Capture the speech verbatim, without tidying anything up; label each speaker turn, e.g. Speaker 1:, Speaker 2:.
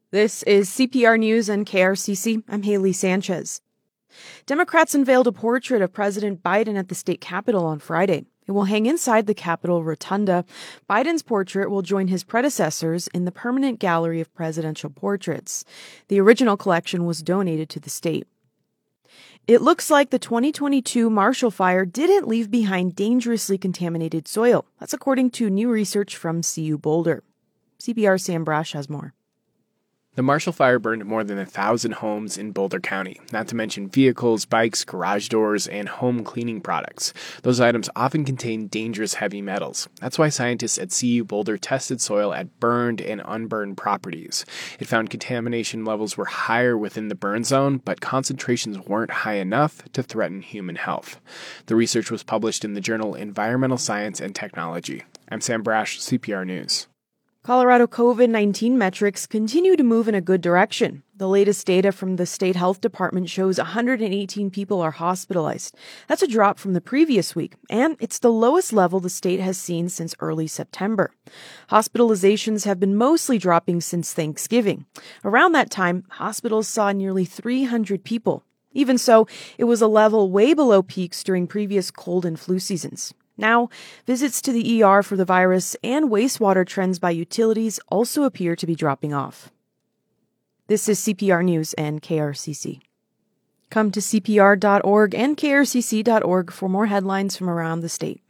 Speaker 1: This is C P R News and K R C C. I'm Haley Sanchez. Democrats unveiled a portrait of President Biden at the state capitol on Friday. It will hang inside the Capitol Rotunda. Biden's portrait will join his predecessors in the permanent gallery of presidential portraits. The original collection was donated to the state. It looks like the twenty twenty-two Marshall Fire didn't leave behind dangerously contaminated soil. That's according to new research from C U Boulder. C P R's Sam Brash has more.
Speaker 2: The Marshall Fire burned more than a thousand homes in Boulder County, not to mention vehicles, bikes, garage doors, and home cleaning products. Those items often contain dangerous heavy metals. That's why scientists at C U Boulder tested soil at burned and unburned properties. It found contamination levels were higher within the burn zone, but concentrations weren't high enough to threaten human health. The research was published in the journal Environmental Science and Technology. I'm Sam Brash, C P R News.
Speaker 1: Colorado COVID nineteen metrics continue to move in a good direction. The latest data from the state health department shows one hundred eighteen people are hospitalized. That's a drop from the previous week, and it's the lowest level the state has seen since early September. Hospitalizations have been mostly dropping since Thanksgiving. Around that time, hospitals saw nearly three hundred people. Even so, it was a level way below peaks during previous cold and flu seasons. Now, visits to the E R for the virus and wastewater trends by utilities also appear to be dropping off. This is C P R News and K R C C. Come to C P R dot org and K R C C dot org for more headlines from around the state.